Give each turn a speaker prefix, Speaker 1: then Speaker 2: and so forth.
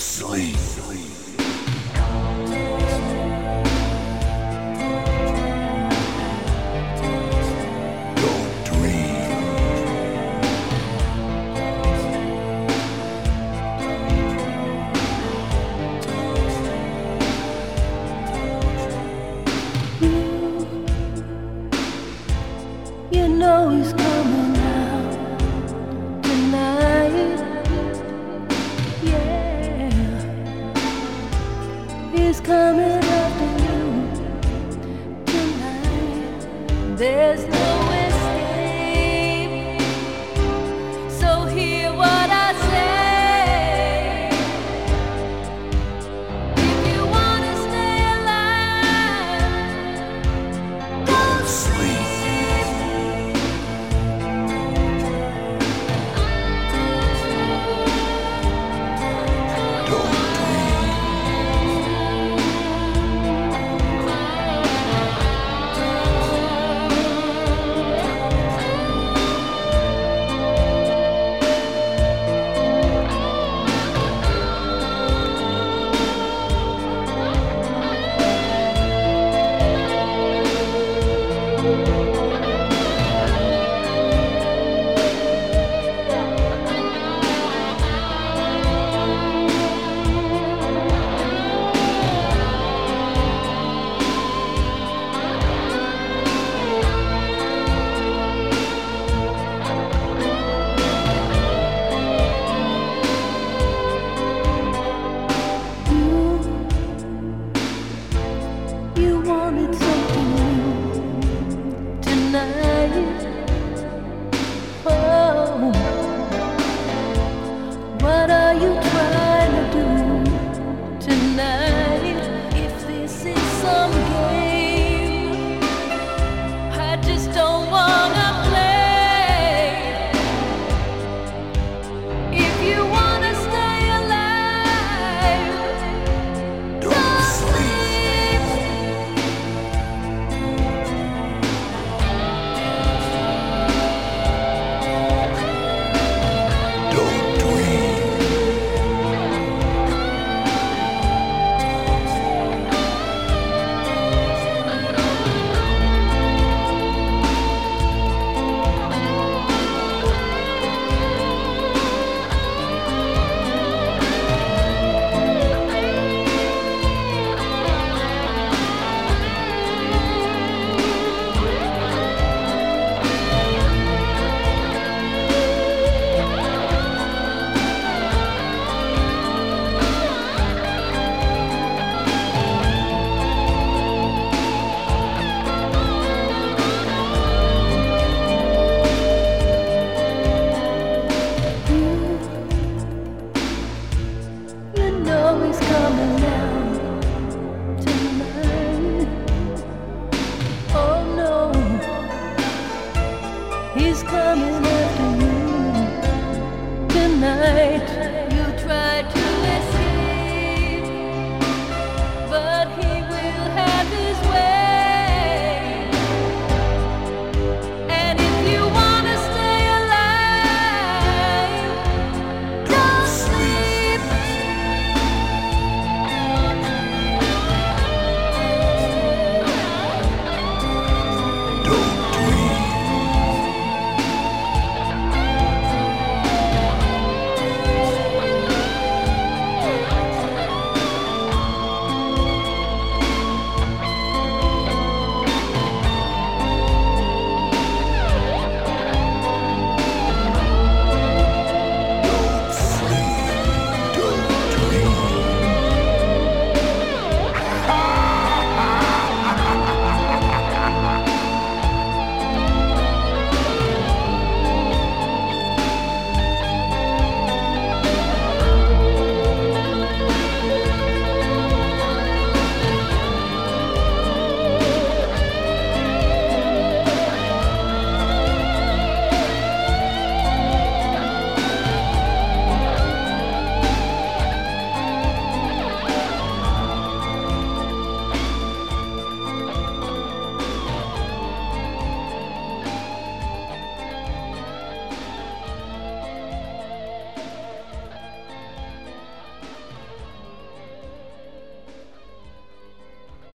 Speaker 1: sleep. Don't dream.
Speaker 2: You know he's coming out tonight. Yeah, he's coming after you tonight. There's no escape. So hear what I say. If you wanna stay alive, don't sleep. You wanted something new tonight. Oh, what are you trying to do tonight? If this is some game, I just don't wanna play. If you wanna stay alive, don't sleep.
Speaker 1: Don't dream.
Speaker 2: You know he's coming out tonight. Oh no, he's coming after you tonight.